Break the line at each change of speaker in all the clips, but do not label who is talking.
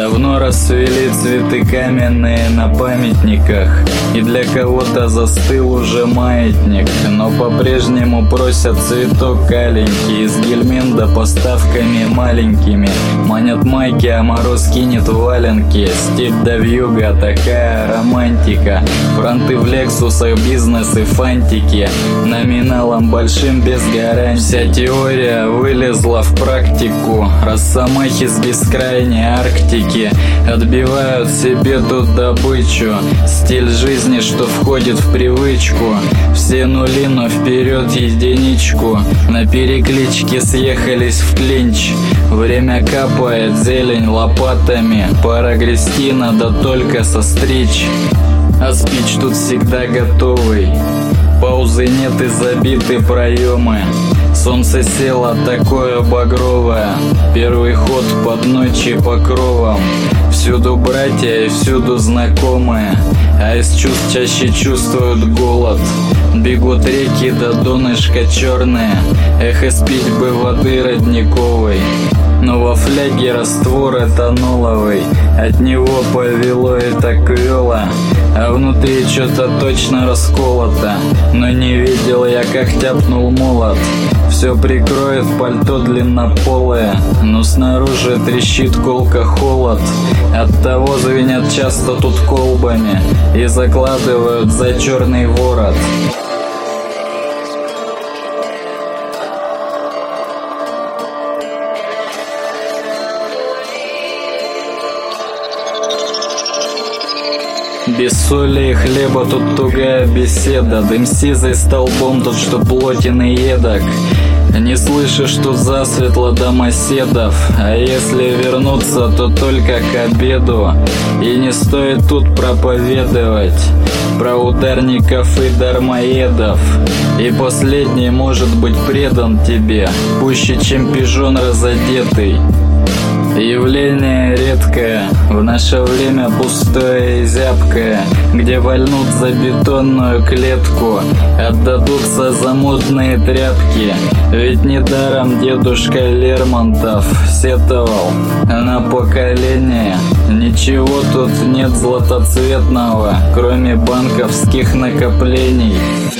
Давно расцвели цветы каменные на памятниках, и для кого-то застыл уже маятник. Но по-прежнему просят цветок аленький, из Гельминда поставками маленькими. Манят майки, а мороз кинет валенки. Степь да вьюга, такая романтика. Фронты в лексусах, бизнес и фантики. Номиналом большим без гарантий. Вся теория вылезла в практику. Росомахи с бескрайней Арктики отбивают себе тут добычу. Стиль жизни, что входит в привычку. Все нули, но вперед единичку. На перекличке съехались в клинч. Время капает, зелень лопатами. Пора грести, надо только состричь. А спич тут всегда готовый. Паузы нет и забиты проемы. Солнце село такое багровое. Первый ход под ночи покровом. Всюду братья и всюду знакомые. А из чувств чаще чувствуют голод. Бегут реки до донышка черные. Эх, испить бы воды родниковой. Но во фляге раствор этаноловый. От него повело и так вело. А внутри что-то точно расколото. Но не видел я, как тяпнул молот. Все прикроет пальто длиннополое, но снаружи трещит колко холод. Оттого звенят часто тут колбами и закладывают за черный ворот. Без соли и хлеба тут тугая беседа. Дым сизый столбом тут, что плотен и едок. Не слышишь тут засветло домоседов. А если вернуться, то только к обеду. И не стоит тут проповедовать про ударников и дармоедов. И последний может быть предан тебе пуще, чем пижон разодетый. Явление редкое, в наше время пустое и зябкое, где вольнут за бетонную клетку, отдадутся за модные тряпки. Ведь недаром дедушка Лермонтов сетовал на поколение. Ничего тут нет златоцветного, кроме банковских накоплений.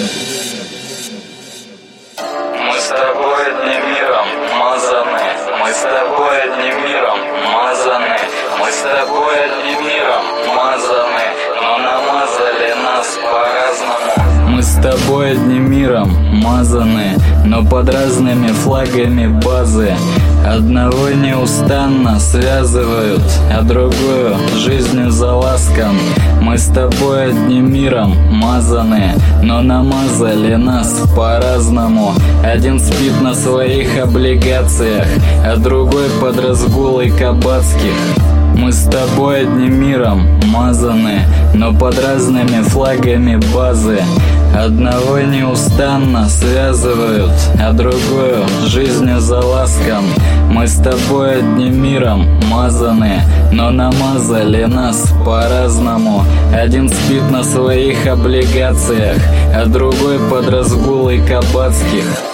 Мы с тобой одним миром мазаны. Мы с тобой одним миром мазаны. Мы с тобой одним миром мазаны. Но намазали нас по-разному. Мы с тобой одним миром мазаны, но под разными флагами базы. Одного неустанно связывают, а другую жизнью за ласком. Мы с тобой одним миром мазаны, но намазали нас по-разному. Один спит на своих облигациях, а другой под разгулой кабацких. Мы с тобой одним миром мазаны, но под разными флагами базы. Одного неустанно связывают, а другую жизнью за ласком. Мы с тобой одним миром мазаны, но намазали нас по-разному. Один спит на своих облигациях, а другой под разгулой кабацких.